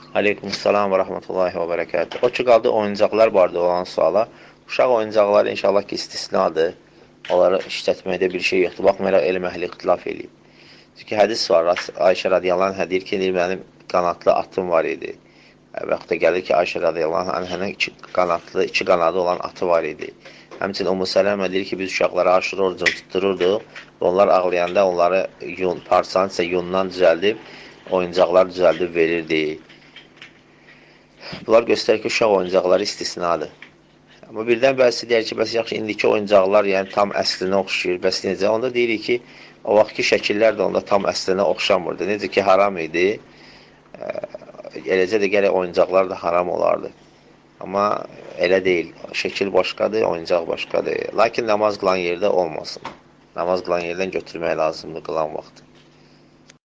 Aleykümselam və rəhmətullahi və bərəkətuhu. O ki, qaldı oyuncaqlar barədə olan suala. Uşaq oyuncaqları inşallah ki, istisnadır. Onları işlətməkdə bir şey yoxdur. Baxmayaraq, elm əhli ixtilaf eləyib. Çünki hədis var, Ayşə radiyallahu anhə deyir ki, mənim qanatlı atım var idi. Və yaxud da gəlir ki, Ayşə radiyallahu anhənin iki qanadı olan atı var idi. Həmçinin Ümmü Sələmə deyir ki, biz uşaqlara aşırı orucunu tuttururduq və onlar ağlayanda onları parçanı yundan düzəldib, oyuncaqlar düzəldib verirdi. Bunlar göstərir ki, uşaq oyuncaqları istisnadır. Amma birdən bəzi deyər ki, bəs yaxşı, indiki oyuncaqlar yəni tam əslinə oxşayır, bəs necə? Onda deyirik ki, o vaxtki şəkillər də onda tam əslinə oxşamırdı. Necə ki, haram idi, eləcə də gərək oyuncaqlar da haram olardı. Amma elə deyil. Şəkil başqadır, oyuncaq başqadır. Lakin namaz qılan yerdə olmasın. Namaz qılan yerdən götürmək lazımdır qılan vaxtı.